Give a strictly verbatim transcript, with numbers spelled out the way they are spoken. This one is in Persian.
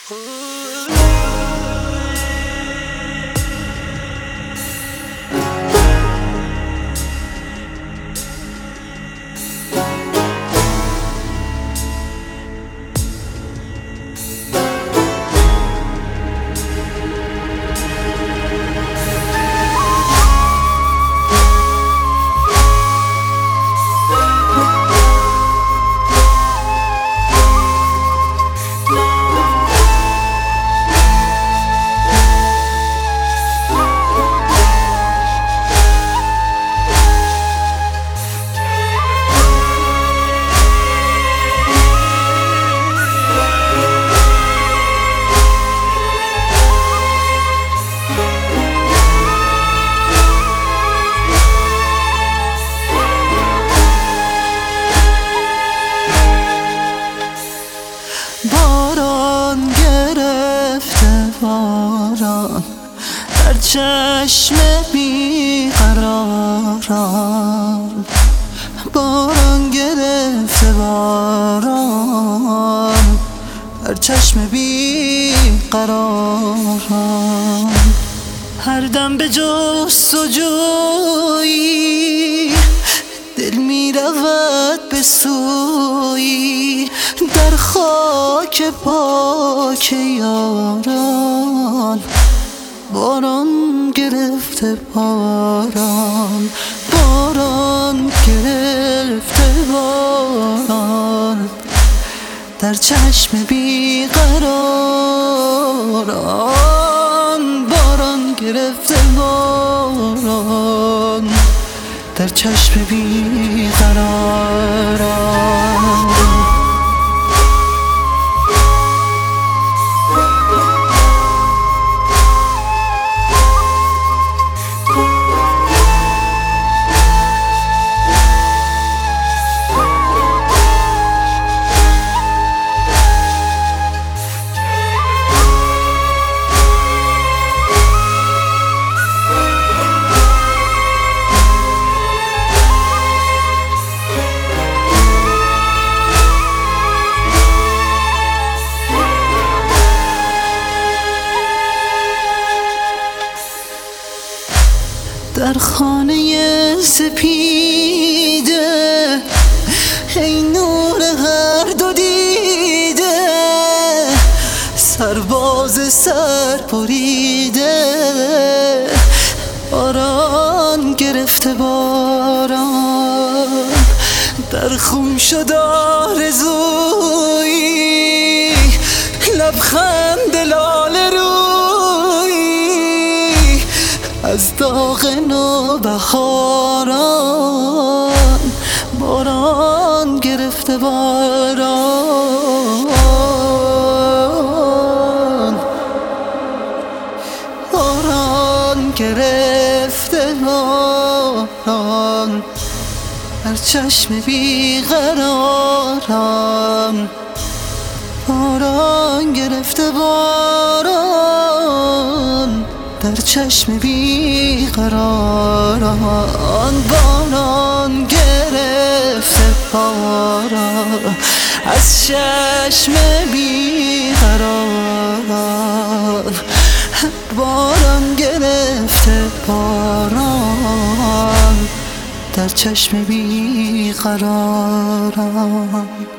باران گرفته باران در چشم بیقراران، باران گرفته باران در چشم بیقراران، هر دم به جستجویی دل می رود به سویی در خاک پاک یاران. باران گرفته باران، باران گرفته باران در چشم بیقراران، باران گرفته باران در چشم بیقراران. در خانه سپیده ای نور هر دو دیده، سرباز سر بریده باران گرفته باران، در خون شد آرزویی لبخند لاله رویی از داغ نوبهاران، باران گرفته باران، باران گرفته باران در چشم بیقراران، باران گرفته باران در چشم بیقراران، باران گرفته باران از چشم بیقراران، باران گرفته باران در چشم بیقراران.